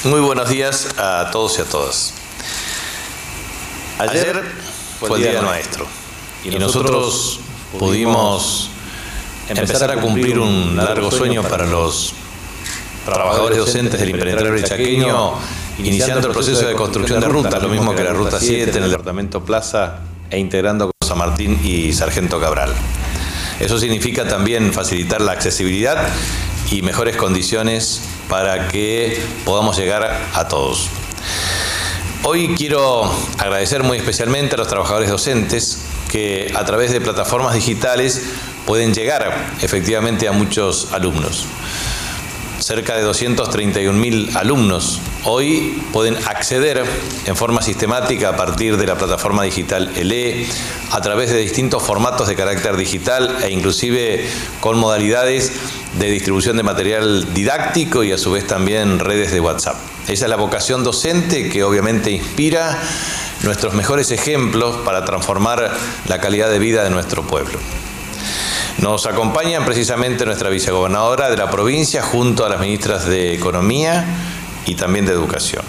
Muy buenos días a todos y a todas. Ayer fue el Día Nuestro y nosotros pudimos empezar a cumplir un largo sueño para los trabajadores docentes del impenetrable chaqueño, iniciando el proceso de construcción de rutas, lo mismo que la Ruta 7 en el departamento Plaza e integrando con San Martín y Sargento Cabral. Eso significa también facilitar la accesibilidad y mejores condiciones para que podamos llegar a todos. Hoy quiero agradecer muy especialmente a los trabajadores docentes que a través de plataformas digitales pueden llegar efectivamente a muchos alumnos. Cerca de 231.000 alumnos hoy pueden acceder en forma sistemática a partir de la plataforma digital ELE, a través de distintos formatos de carácter digital e inclusive con modalidades de distribución de material didáctico y a su vez también redes de WhatsApp. Esa es la vocación docente que obviamente inspira nuestros mejores ejemplos para transformar la calidad de vida de nuestro pueblo. Nos acompañan precisamente nuestra vicegobernadora de la provincia junto a las ministras de Economía y también de Educación.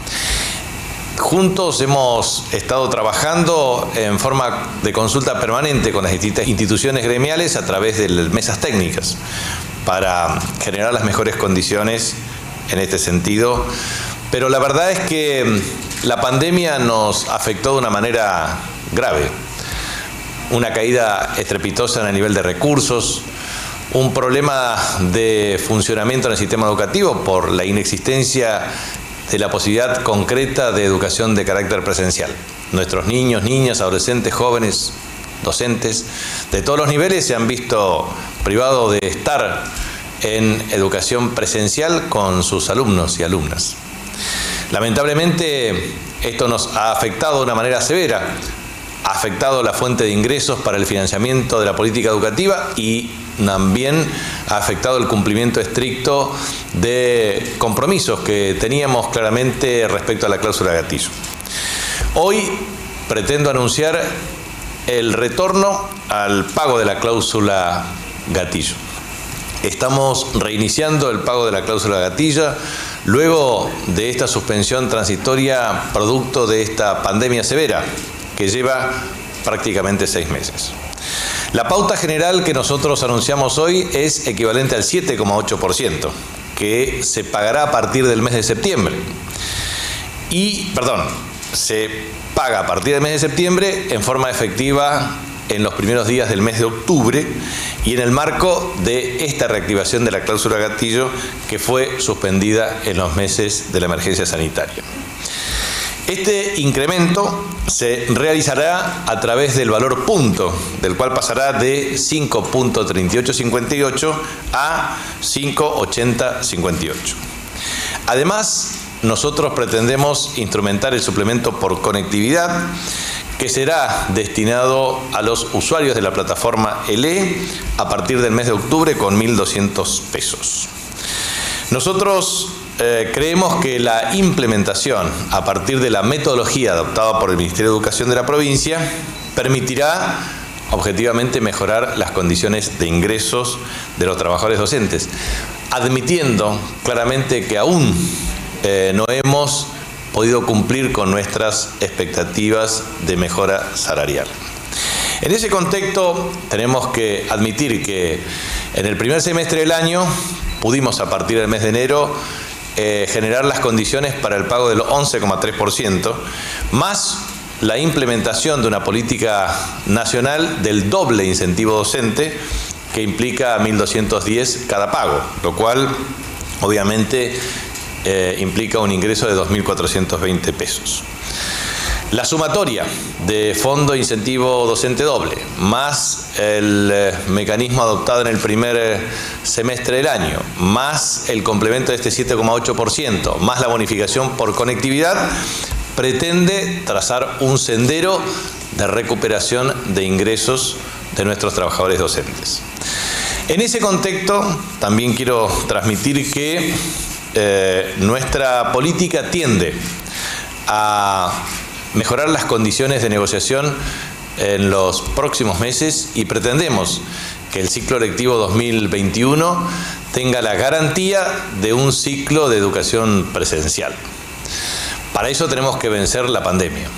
Juntos hemos estado trabajando en forma de consulta permanente con las distintas instituciones gremiales a través de mesas técnicas para generar las mejores condiciones en este sentido. Pero la verdad es que la pandemia nos afectó de una manera grave. Una caída estrepitosa en el nivel de recursos, un problema de funcionamiento en el sistema educativo por la inexistencia de la posibilidad concreta de educación de carácter presencial. Nuestros niños, niñas, adolescentes, jóvenes, docentes, de todos los niveles se han visto privados de estar en educación presencial con sus alumnos y alumnas. Lamentablemente, esto nos ha afectado de una manera severa. Ha afectado la fuente de ingresos para el financiamiento de la política educativa y también ha afectado el cumplimiento estricto de compromisos que teníamos claramente respecto a la cláusula gatillo. Hoy pretendo anunciar el retorno al pago de la cláusula gatillo. Estamos reiniciando el pago de la cláusula gatillo luego de esta suspensión transitoria producto de esta pandemia severa que lleva prácticamente 6 meses. La pauta general que nosotros anunciamos hoy es equivalente al 7,8%, que se pagará a partir del mes de septiembre. Se paga a partir del mes de septiembre en forma efectiva en los primeros días del mes de octubre y en el marco de esta reactivación de la cláusula gatillo que fue suspendida en los meses de la emergencia sanitaria. Este incremento se realizará a través del valor punto, del cual pasará de 5.3858 a 5.8058. Además, nosotros pretendemos instrumentar el suplemento por conectividad, que será destinado a los usuarios de la plataforma ELE a partir del mes de octubre con 1.200 pesos. Nosotros creemos que la implementación a partir de la metodología adoptada por el Ministerio de Educación de la provincia permitirá objetivamente mejorar las condiciones de ingresos de los trabajadores docentes, admitiendo claramente que aún no hemos podido cumplir con nuestras expectativas de mejora salarial. En ese contexto tenemos que admitir que en el primer semestre del año pudimos a partir del mes de enero generar las condiciones para el pago del 11,3%, más la implementación de una política nacional del doble incentivo docente que implica 1.210 cada pago, lo cual obviamente implica un ingreso de 2.420 pesos. La sumatoria de fondo incentivo docente doble, más el mecanismo adoptado en el primer semestre del año, más el complemento de este 7,8%, más la bonificación por conectividad, pretende trazar un sendero de recuperación de ingresos de nuestros trabajadores docentes. En ese contexto, también quiero transmitir que nuestra política tiende a mejorar las condiciones de negociación en los próximos meses y pretendemos que el ciclo lectivo 2021 tenga la garantía de un ciclo de educación presencial. Para eso tenemos que vencer la pandemia.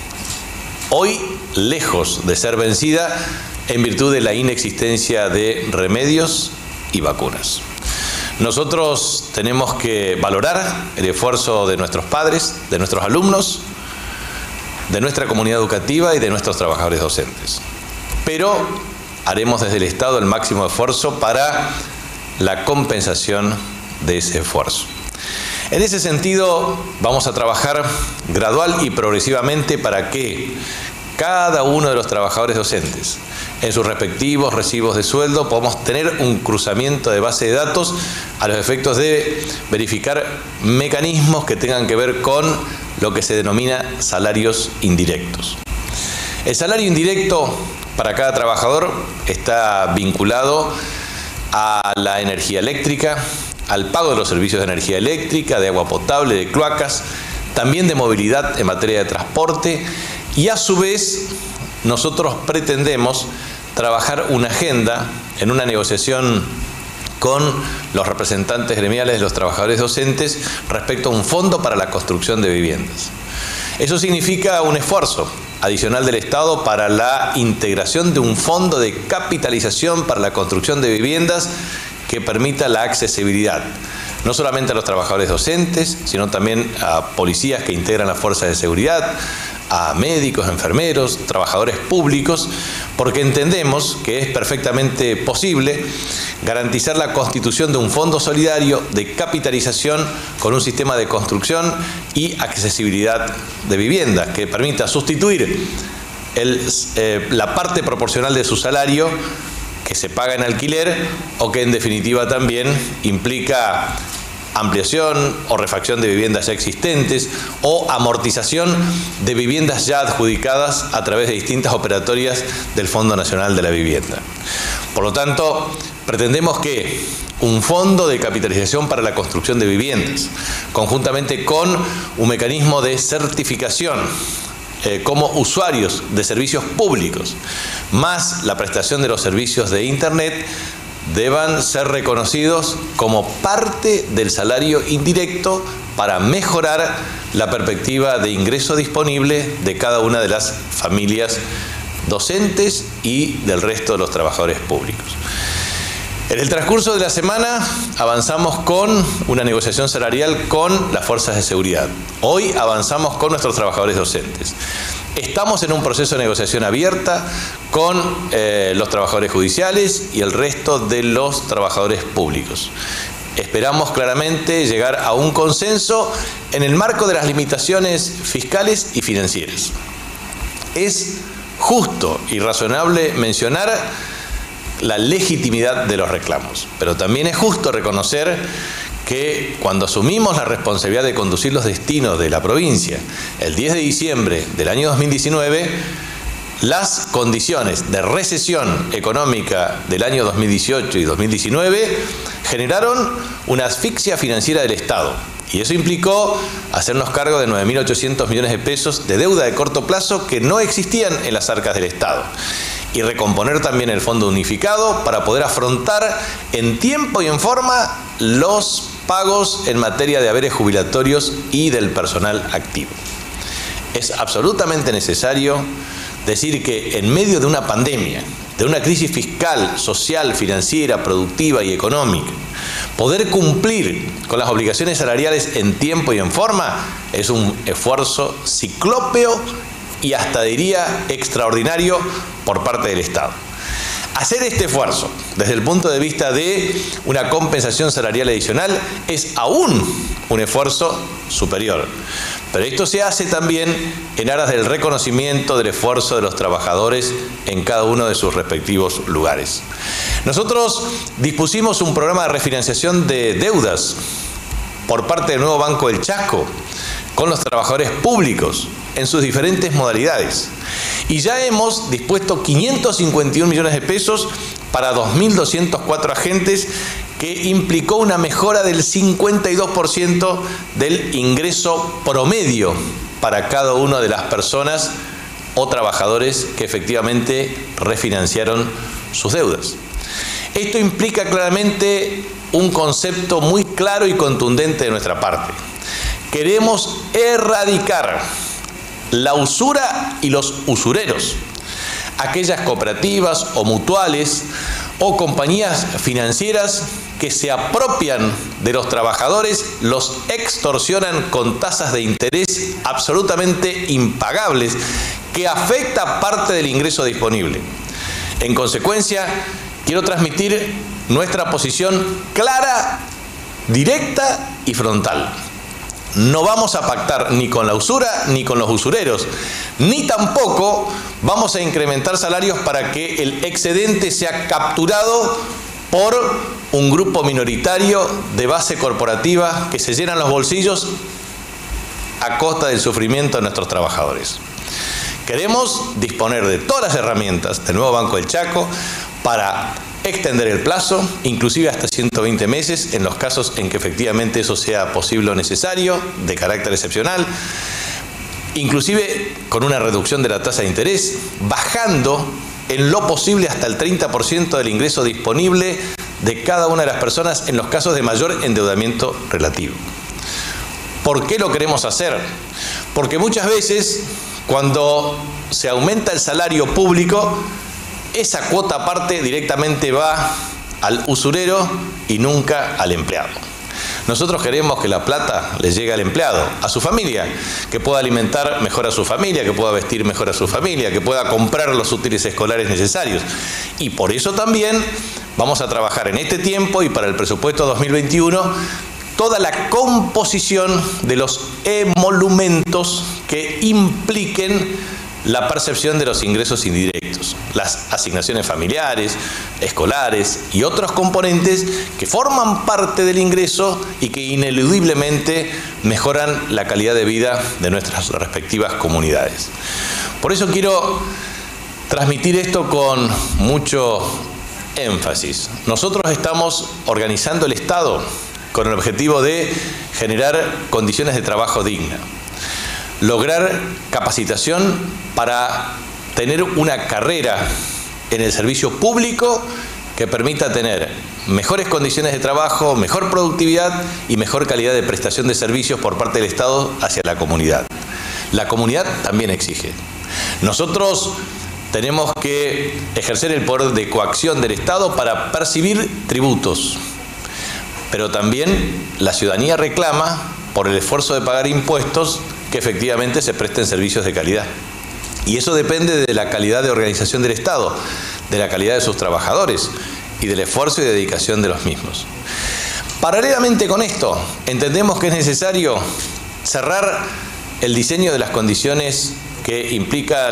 Hoy, lejos de ser vencida en virtud de la inexistencia de remedios y vacunas. Nosotros tenemos que valorar el esfuerzo de nuestros padres, de nuestros alumnos, de nuestra comunidad educativa y de nuestros trabajadores docentes. Pero haremos desde el Estado el máximo esfuerzo para la compensación de ese esfuerzo. En ese sentido, vamos a trabajar gradual y progresivamente para que cada uno de los trabajadores docentes, en sus respectivos recibos de sueldo, podamos tener un cruzamiento de base de datos a los efectos de verificar mecanismos que tengan que ver con lo que se denomina salarios indirectos. El salario indirecto para cada trabajador está vinculado a la energía eléctrica, al pago de los servicios de energía eléctrica, de agua potable, de cloacas, también de movilidad en materia de transporte, y a su vez nosotros pretendemos trabajar una agenda en una negociación con los representantes gremiales de los trabajadores docentes respecto a un fondo para la construcción de viviendas. Eso significa un esfuerzo adicional del Estado para la integración de un fondo de capitalización para la construcción de viviendas que permita la accesibilidad, no solamente a los trabajadores docentes, sino también a policías que integran las fuerzas de seguridad, a médicos, enfermeros, trabajadores públicos, porque entendemos que es perfectamente posible garantizar la constitución de un fondo solidario de capitalización con un sistema de construcción y accesibilidad de viviendas que permita sustituir la parte proporcional de su salario que se paga en alquiler o que en definitiva también implica ampliación o refacción de viviendas ya existentes o amortización de viviendas ya adjudicadas a través de distintas operatorias del Fondo Nacional de la Vivienda. Por lo tanto, pretendemos que un fondo de capitalización para la construcción de viviendas, conjuntamente con un mecanismo de certificación como usuarios de servicios públicos, más la prestación de los servicios de Internet, deban ser reconocidos como parte del salario indirecto para mejorar la perspectiva de ingreso disponible de cada una de las familias docentes y del resto de los trabajadores públicos. En el transcurso de la semana avanzamos con una negociación salarial con las fuerzas de seguridad. Hoy avanzamos con nuestros trabajadores docentes. Estamos en un proceso de negociación abierta con los trabajadores judiciales y el resto de los trabajadores públicos. Esperamos claramente llegar a un consenso en el marco de las limitaciones fiscales y financieras. Es justo y razonable mencionar la legitimidad de los reclamos, pero también es justo reconocer que cuando asumimos la responsabilidad de conducir los destinos de la provincia el 10 de diciembre del año 2019, las condiciones de recesión económica del año 2018 y 2019 generaron una asfixia financiera del Estado. Y eso implicó hacernos cargo de 9.800 millones de pesos de deuda de corto plazo que no existían en las arcas del Estado. Y recomponer también el fondo unificado para poder afrontar en tiempo y en forma los pagos en materia de haberes jubilatorios y del personal activo. Es absolutamente necesario decir que en medio de una pandemia, de una crisis fiscal, social, financiera, productiva y económica, poder cumplir con las obligaciones salariales en tiempo y en forma es un esfuerzo ciclópeo y hasta diría extraordinario por parte del Estado. Hacer este esfuerzo desde el punto de vista de una compensación salarial adicional es aún un esfuerzo superior. Pero esto se hace también en aras del reconocimiento del esfuerzo de los trabajadores en cada uno de sus respectivos lugares. Nosotros dispusimos un programa de refinanciación de deudas por parte del nuevo Banco del Chaco con los trabajadores públicos en sus diferentes modalidades. Y ya hemos dispuesto 551 millones de pesos para 2.204 agentes, que implicó una mejora del 52% del ingreso promedio para cada una de las personas o trabajadores que efectivamente refinanciaron sus deudas. Esto implica claramente un concepto muy claro y contundente de nuestra parte. Queremos erradicar la usura y los usureros. Aquellas cooperativas o mutuales o compañías financieras que se apropian de los trabajadores, los extorsionan con tasas de interés absolutamente impagables que afecta parte del ingreso disponible. En consecuencia, quiero transmitir nuestra posición clara, directa y frontal. No vamos a pactar ni con la usura ni con los usureros, ni tampoco vamos a incrementar salarios para que el excedente sea capturado por un grupo minoritario de base corporativa que se llenan los bolsillos a costa del sufrimiento de nuestros trabajadores. Queremos disponer de todas las herramientas del nuevo Banco del Chaco para extender el plazo, inclusive hasta 120 meses, en los casos en que efectivamente eso sea posible o necesario, de carácter excepcional, inclusive con una reducción de la tasa de interés, bajando en lo posible hasta el 30% del ingreso disponible de cada una de las personas en los casos de mayor endeudamiento relativo. ¿Por qué lo queremos hacer? Porque muchas veces, cuando se aumenta el salario público, esa cuota aparte directamente va al usurero y nunca al empleado. Nosotros queremos que la plata le llegue al empleado, a su familia, que pueda alimentar mejor a su familia, que pueda vestir mejor a su familia, que pueda comprar los útiles escolares necesarios. Y por eso también vamos a trabajar en este tiempo y para el presupuesto 2021 toda la composición de los emolumentos que impliquen la percepción de los ingresos indirectos, las asignaciones familiares, escolares y otros componentes que forman parte del ingreso y que ineludiblemente mejoran la calidad de vida de nuestras respectivas comunidades. Por eso quiero transmitir esto con mucho énfasis. Nosotros estamos organizando el Estado con el objetivo de generar condiciones de trabajo dignas, lograr capacitación para tener una carrera en el servicio público que permita tener mejores condiciones de trabajo, mejor productividad y mejor calidad de prestación de servicios por parte del Estado hacia la comunidad. La comunidad también exige. Nosotros tenemos que ejercer el poder de coacción del Estado para percibir tributos, pero también la ciudadanía reclama por el esfuerzo de pagar impuestos que efectivamente se presten servicios de calidad. Y eso depende de la calidad de organización del Estado, de la calidad de sus trabajadores y del esfuerzo y dedicación de los mismos. Paralelamente con esto, entendemos que es necesario cerrar el diseño de las condiciones que implica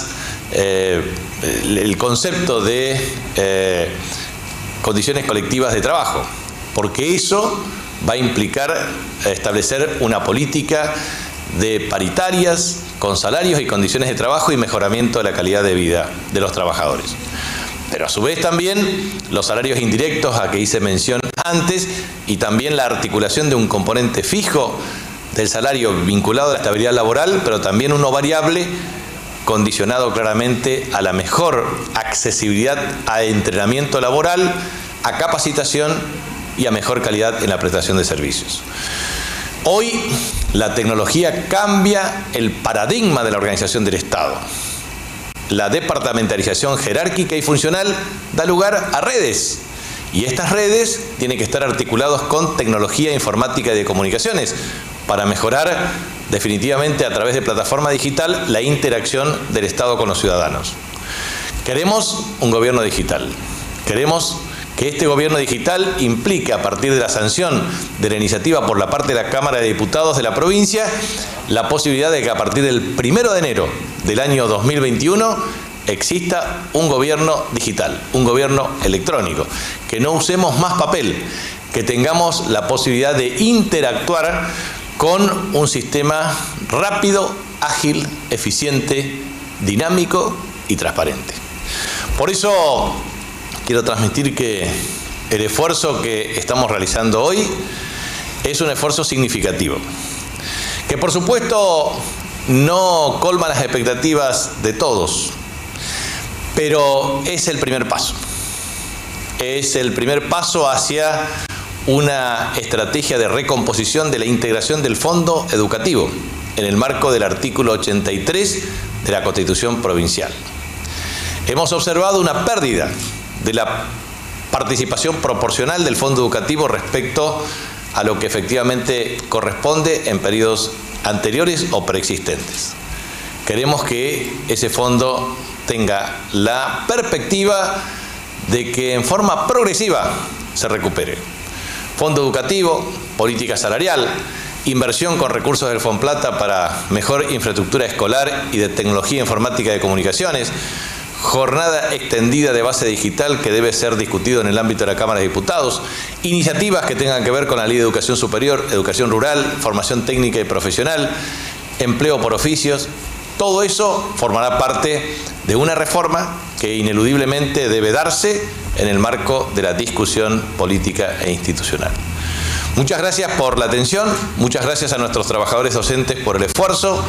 el concepto de condiciones colectivas de trabajo, porque eso va a implicar establecer una política de paritarias, con salarios y condiciones de trabajo y mejoramiento de la calidad de vida de los trabajadores. Pero a su vez también los salarios indirectos a que hice mención antes y también la articulación de un componente fijo del salario vinculado a la estabilidad laboral, pero también uno variable condicionado claramente a la mejor accesibilidad a entrenamiento laboral, a capacitación y a mejor calidad en la prestación de servicios. Hoy la tecnología cambia el paradigma de la organización del Estado. La departamentalización jerárquica y funcional da lugar a redes. Y estas redes tienen que estar articuladas con tecnología informática y de comunicaciones para mejorar definitivamente a través de plataforma digital la interacción del Estado con los ciudadanos. Queremos un gobierno digital. Queremos que este gobierno digital implique, a partir de la sanción de la iniciativa por la parte de la Cámara de Diputados de la provincia, la posibilidad de que a partir del 1 de enero del año 2021 exista un gobierno digital, un gobierno electrónico, que no usemos más papel, que tengamos la posibilidad de interactuar con un sistema rápido, ágil, eficiente, dinámico y transparente. Por eso quiero transmitir que el esfuerzo que estamos realizando hoy es un esfuerzo significativo, que por supuesto no colma las expectativas de todos, pero es el primer paso. es el primer paso hacia una estrategia de recomposición de la integración del fondo educativo en el marco del artículo 83 de la Constitución Provincial. Hemos observado una pérdida de la participación proporcional del fondo educativo respecto a lo que efectivamente corresponde en periodos anteriores o preexistentes. Queremos que ese fondo tenga la perspectiva de que en forma progresiva se recupere. Fondo educativo, política salarial, inversión con recursos del Fonplata para mejor infraestructura escolar y de tecnología informática de comunicaciones, jornada extendida de base digital que debe ser discutido en el ámbito de la Cámara de Diputados, iniciativas que tengan que ver con la Ley de Educación Superior, Educación Rural, Formación Técnica y Profesional, empleo por oficios. Todo eso formará parte de una reforma que ineludiblemente debe darse en el marco de la discusión política e institucional. Muchas gracias por la atención, muchas gracias a nuestros trabajadores docentes por el esfuerzo.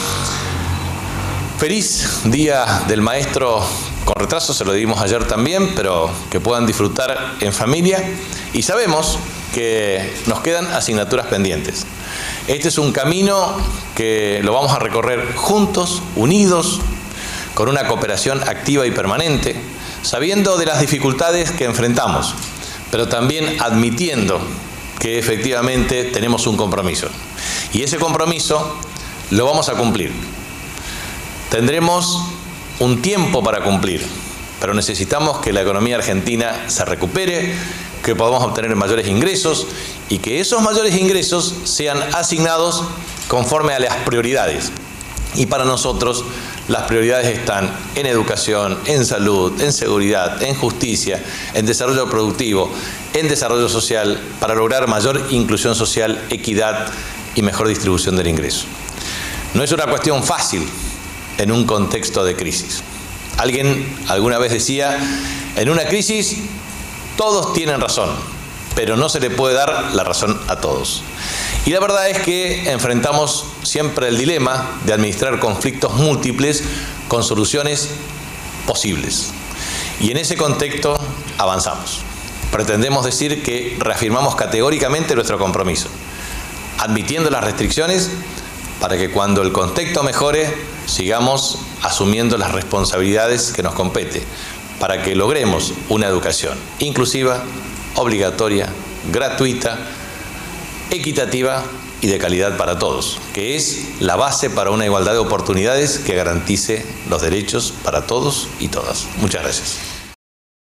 Feliz Día del Maestro con retraso, se lo dimos ayer también, pero que puedan disfrutar en familia. Y sabemos que nos quedan asignaturas pendientes. Este es un camino que lo vamos a recorrer juntos, unidos, con una cooperación activa y permanente, sabiendo de las dificultades que enfrentamos, pero también admitiendo que efectivamente tenemos un compromiso. Y ese compromiso lo vamos a cumplir. Tendremos un tiempo para cumplir, pero necesitamos que la economía argentina se recupere, que podamos obtener mayores ingresos y que esos mayores ingresos sean asignados conforme a las prioridades. Y para nosotros las prioridades están en educación, en salud, en seguridad, en justicia, en desarrollo productivo, en desarrollo social, para lograr mayor inclusión social, equidad y mejor distribución del ingreso. No es una cuestión fácil en un contexto de crisis. Alguien alguna vez decía, en una crisis todos tienen razón, pero no se le puede dar la razón a todos. Y la verdad es que enfrentamos siempre el dilema de administrar conflictos múltiples con soluciones posibles. Y en ese contexto avanzamos. Pretendemos decir que reafirmamos categóricamente nuestro compromiso, admitiendo las restricciones para que cuando el contexto mejore, sigamos asumiendo las responsabilidades que nos compete, para que logremos una educación inclusiva, obligatoria, gratuita, equitativa y de calidad para todos, que es la base para una igualdad de oportunidades que garantice los derechos para todos y todas. Muchas gracias.